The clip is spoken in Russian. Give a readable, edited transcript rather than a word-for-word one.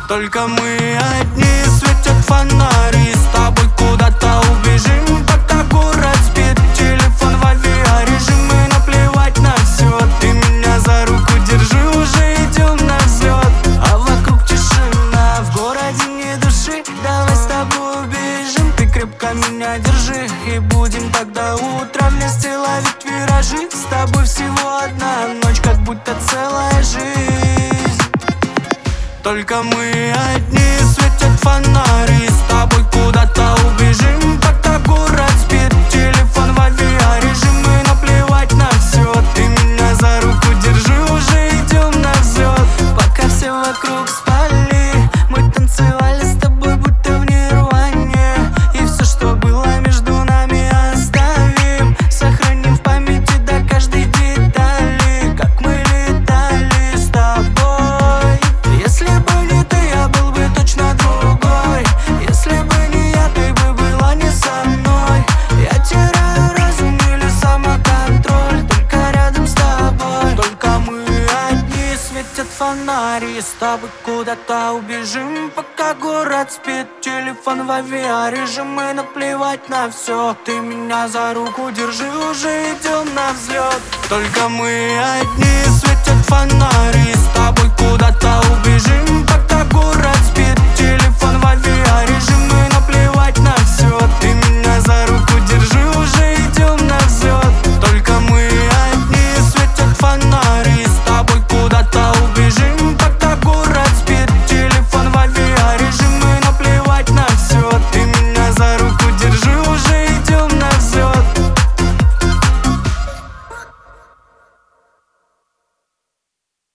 Только мы одни, светят фонари. С тобой куда-то убежим, пока город спит. Телефон в авиарежим, и наплевать на все. Ты меня за руку держи, уже идем на взлет. А вокруг тишина, в городе ни души. Давай с тобой убежим, ты крепко меня держи. И будем тогда утром вместе ловить виражи. С тобой всего одна ночь, как будто целая жизнь. Только мы одни, светят фонари. С тобой куда-то убежим, пока город спит. Телефон в авиарежим, и наплевать на все. Ты меня за руку держи, уже идем на взлет. Пока все вокруг спали, мы танцевали с тобой, будто в нирване. И все, что было между нами, оставим. Сохраним в памяти до каждой детали, как мы летали с тобой. Если бы не ты, я был бы точно другой. Если бы не я, ты бы была не со мной. Я теряю разум или самоконтроль, только рядом с тобой. Только мы одни, светят фонари. С тобой куда-то убежим, пока город спит. Телефон в авиарежим, и наплевать на все. Ты меня за руку держи, уже идем на взлет. Только мы одни, светят фонари. С тобой куда-то убежим,